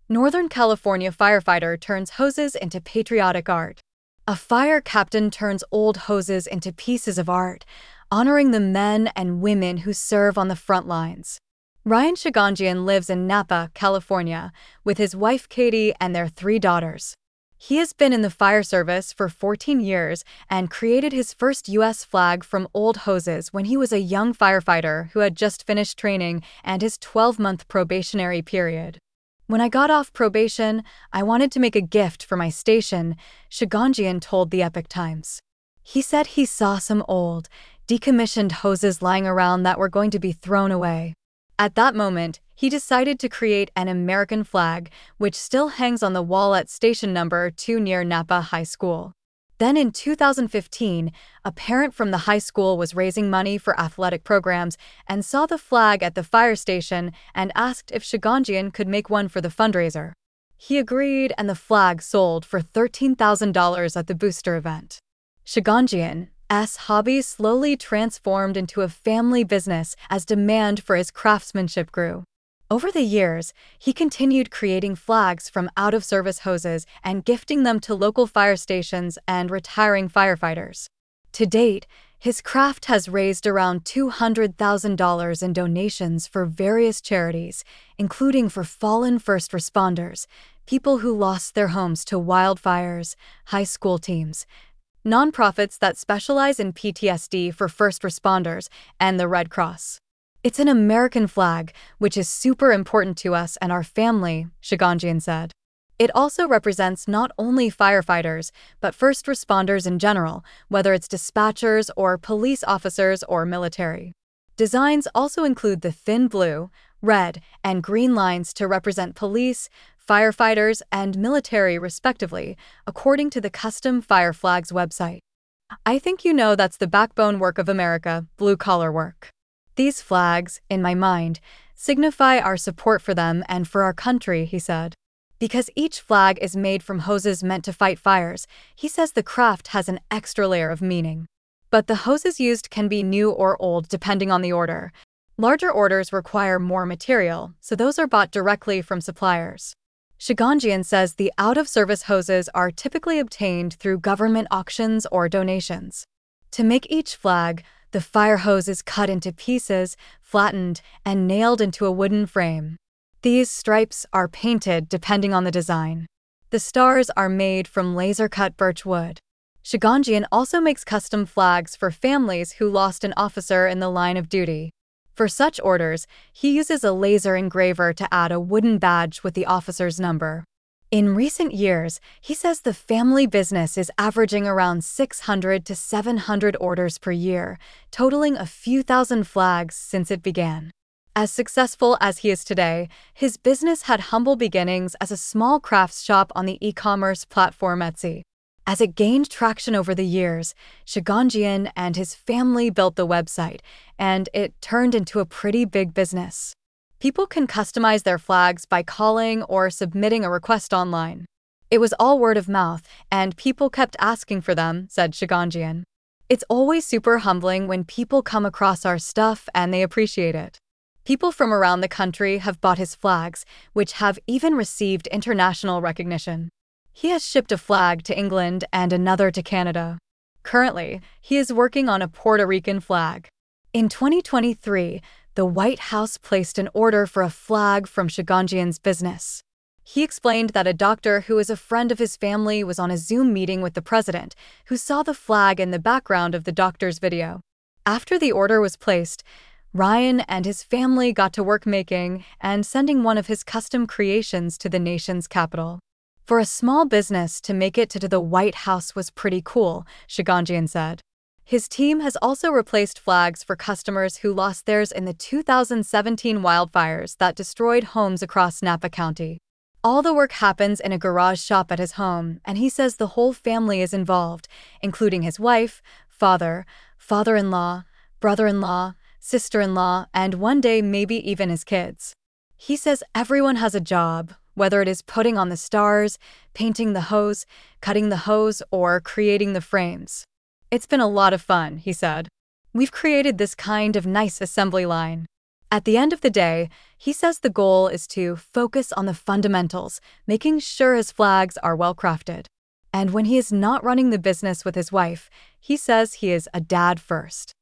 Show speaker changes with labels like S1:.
S1: Northern California firefighter turns hoses into patriotic art. A fire captain turns old hoses into pieces of art, honoring the men and women who serve on the front lines. Ryan Shaganjian lives in Napa, California, with his wife Katie and their 3 daughters. He has been in the fire service for 14 years and created his first U.S. flag from old hoses when he was a young firefighter who had just finished training and his 12-month probationary period. "When I got off probation, I wanted to make a gift for my station," Shaganjian told the Epoch Times. He said he saw some old, decommissioned hoses lying around that were going to be thrown away. At that moment, he decided to create an American flag, which still hangs on the wall at station number 2 near Napa High School. Then in 2015, a parent from the high school was raising money for athletic programs and saw the flag at the fire station and asked if Shaganjian could make one for the fundraiser. He agreed, and the flag sold for $13,000 at the booster event. Shaganjian's hobby slowly transformed into a family business as demand for his craftsmanship grew. Over the years, he continued creating flags from out-of-service hoses and gifting them to local fire stations and retiring firefighters. To date, his craft has raised around $200,000 in donations for various charities, including for fallen first responders, people who lost their homes to wildfires, high school teams, nonprofits that specialize in PTSD for first responders, and the Red Cross. "It's an American flag, which is super important to us and our family," Shaganjian said. It also represents not only firefighters, but first responders in general, whether it's dispatchers or police officers or military. Designs also include the thin blue, red, and green lines to represent police, firefighters, and military respectively, according to the Custom Fire Flags website. "I think you know that's the backbone work of America, blue-collar work. These flags, in my mind, signify our support for them and for our country," he said. Because each flag is made from hoses meant to fight fires, he says the craft has an extra layer of meaning. But the hoses used can be new or old depending on the order. Larger orders require more material, so those are bought directly from suppliers. Shaganjian says the out-of-service hoses are typically obtained through government auctions or donations. To make each flag, the fire hose is cut into pieces, flattened, and nailed into a wooden frame. These stripes are painted depending on the design. The stars are made from laser-cut birch wood. Shaganjian also makes custom flags for families who lost an officer in the line of duty. For such orders, he uses a laser engraver to add a wooden badge with the officer's number. In recent years, he says the family business is averaging around 600 to 700 orders per year, totaling a few thousand flags since it began. As successful as he is today, his business had humble beginnings as a small crafts shop on the e-commerce platform Etsy. As it gained traction over the years, Shaganjian and his family built the website, and it turned into a pretty big business. People can customize their flags by calling or submitting a request online. "It was all word of mouth, and people kept asking for them," said Shaganjian. "It's always super humbling when people come across our stuff and they appreciate it." People from around the country have bought his flags, which have even received international recognition. He has shipped a flag to England and another to Canada. Currently, he is working on a Puerto Rican flag. In 2023, the White House placed an order for a flag from Shaganjian's business. He explained that a doctor who is a friend of his family was on a Zoom meeting with the president, who saw the flag in the background of the doctor's video. After the order was placed, Ryan and his family got to work making and sending one of his custom creations to the nation's capital. "For a small business to make it to the White House was pretty cool," Shaganjian said. His team has also replaced flags for customers who lost theirs in the 2017 wildfires that destroyed homes across Napa County. All the work happens in a garage shop at his home, and he says the whole family is involved, including his wife, father, father-in-law, brother-in-law, sister-in-law, and one day maybe even his kids. He says everyone has a job, whether it is putting on the stars, painting the hose, cutting the hose, or creating the frames. "It's been a lot of fun," he said. "We've created this kind of nice assembly line. At the end of the day, he says the goal is to focus on the fundamentals, making sure his flags are well crafted. And when he is not running the business with his wife, he says he is a dad first.